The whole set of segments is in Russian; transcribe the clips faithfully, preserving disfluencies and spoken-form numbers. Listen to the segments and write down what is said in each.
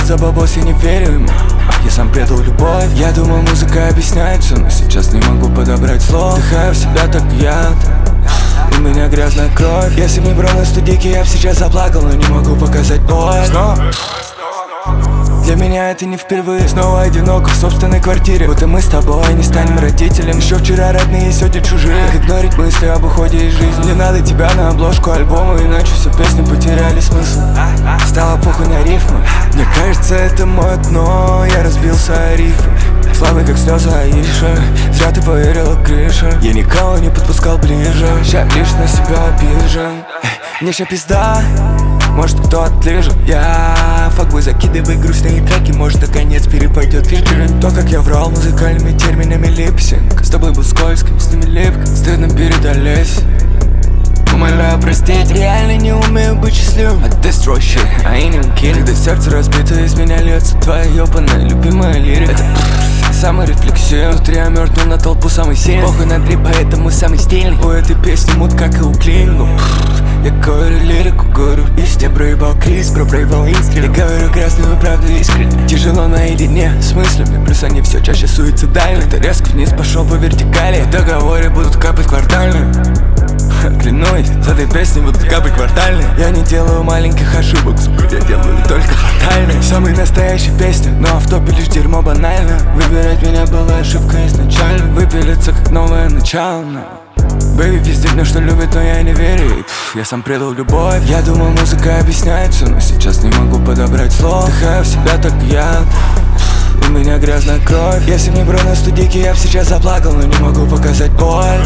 Живет за бабос, я не верю ему. Я сам предал любовь. Я думал, музыка объясняет все, но сейчас не могу подобрать слов. Вдыхаю в себя так яд, у меня грязная кровь. Если бы не бро на студийке, я бы сейчас заплакал, но не могу показать боль. Снова. Для меня это не впервые. Снова одиноко в собственной квартире. Вот и мы с тобой не станем родителем. Еще вчера родные, сегодня чужие. Как игнорить мысли об уходе из жизни? Не надо тебя на обложку альбома, иначе все песни потеряли смысл. Стало похуй на рифмы. Мне кажется, это мое дно. Я разбился о рифы, слабый как слезы Аиши. Зря ты поверила, крыша. Я никого не подпускал ближе. Ща лишь на себя обижен. Мне ща пизда, может кто отлежит. Я факбой закидывай грустные треки, может наконец перепадет вечер. То, как я врал музыкальными терминами липсинг. С тобой был скользким, с ними липко, стыдно перед Олесь. Умоляю простить, реально не умею быть счастливым. I destroy shit, I ain't even kidding. Когда сердце разбито, из меня льется твоя ёбаная любимая лирика. Это самый рефлексия. Внутри я мертвый, на толпу самый сильный. Похуй на дрип, поэтому самый стильный. У этой песни мут, как и у Клинго. Я говорю лирику, говорю истину. Я проебал Крис, про проебал инстрим. Я говорю красную правду искренне. Тяжело наедине с мыслями, плюс они все чаще суицидальны. Как-то резко вниз пошел по вертикали. В договоре будут капать квартальные. Клянусь, с этой песней будут капать квартальные. Я не делаю маленьких ошибок, сука, я делаю только фатальные. Самый настоящий песня, но в топе лишь дерьмо банально. Выбирать меня была ошибка изначально. Выпилиться как новое начало. Бэйби пиздит мне, что любит, но я не верю. И, пф, я сам предал любовь. Я думал, музыка объясняет все, но сейчас не могу подобрать слов. Вдыхаю в себя так яд, у меня грязная кровь. Если бы не бро на студийке, я бы сейчас заплакал, но не могу показать боль.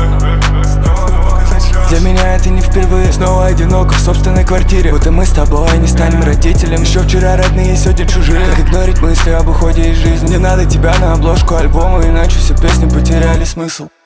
Для меня это не впервые. Снова одиноко в собственной квартире. Вот и мы с тобой не станем родителем. Еще вчера родные, сегодня чужие. Как игнорить мысли об уходе из жизни? Не надо тебя на обложку альбома, иначе все песни потеряли смысл.